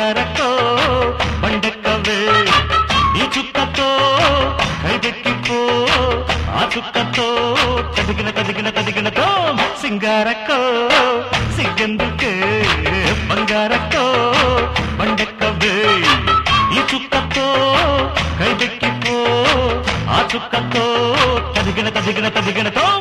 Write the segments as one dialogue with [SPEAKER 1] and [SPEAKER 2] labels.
[SPEAKER 1] బంగారకో బండెక్కవే ఈ చుక్కతో కైదెక్కిపో ఆ చుక్కతో కదిగినతో సింగారకో సిగ్గెందుకే బంగారకో బండెక్కవే ఈ చుక్కతో కైదెక్కిపో ఆ చుక్కతో కదిగినతో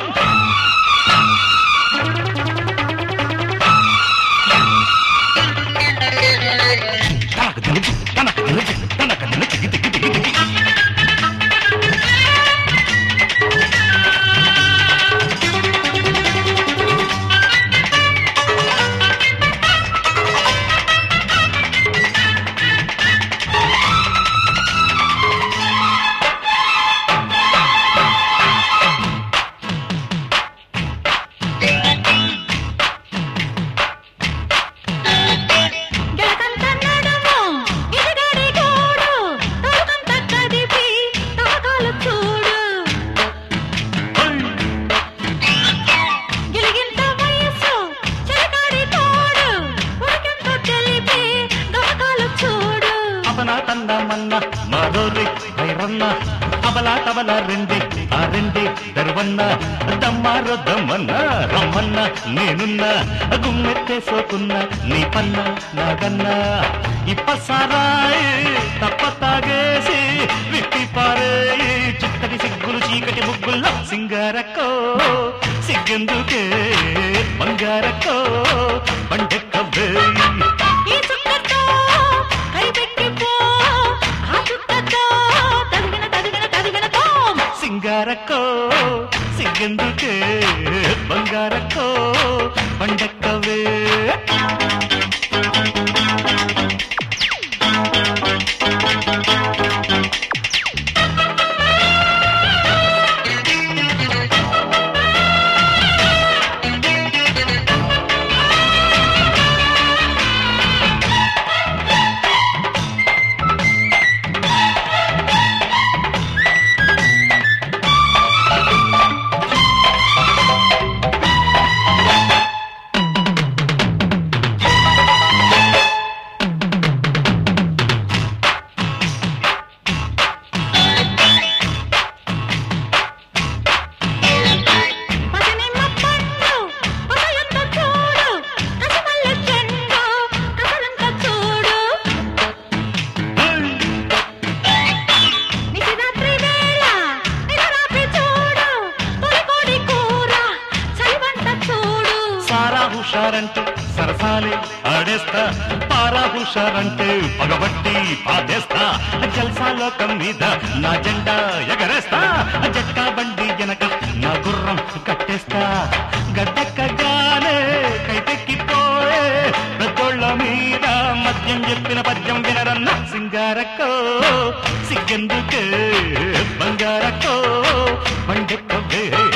[SPEAKER 1] తన్నమన్న మాధోరి భైరన్న అబలా తబల రెండే ఆ రెండే దర్వన్న దమ్మారొద్దమ్మన్న రమ్మన్న నేనున్నా గుమ్మెత్తే సోకున్న నీ పన్న నాగన్న ఇప్పసారాయి తప్ప తాగేసి విప్పి పారేయి చిక్కటి సిగ్గులు చీకటి ముగ్గుల్లో సింగారకో సిగ్గెందుకే బంగారకో బండెక్కవే సింగారకో సిగ్గెందుకే బంగారకో బండెక్కవే హుషారంటే సరసాలే ఆడేస్తా పారా హుషారంటే పగబట్టి పాదేస్తా జల్సాలోకం మీద నా జెండా ఎగరేస్తా జట్టా బండి వెనక నా గుర్రం కట్టేస్తా గడ్డెక్కగానే కైతెక్కిపోయే పెద్దోళ్ళ మీద మద్యం చెప్పిన పద్యం వినరన్న సింగారకో సిగ్గెందుకే బంగారకో బండెక్కవే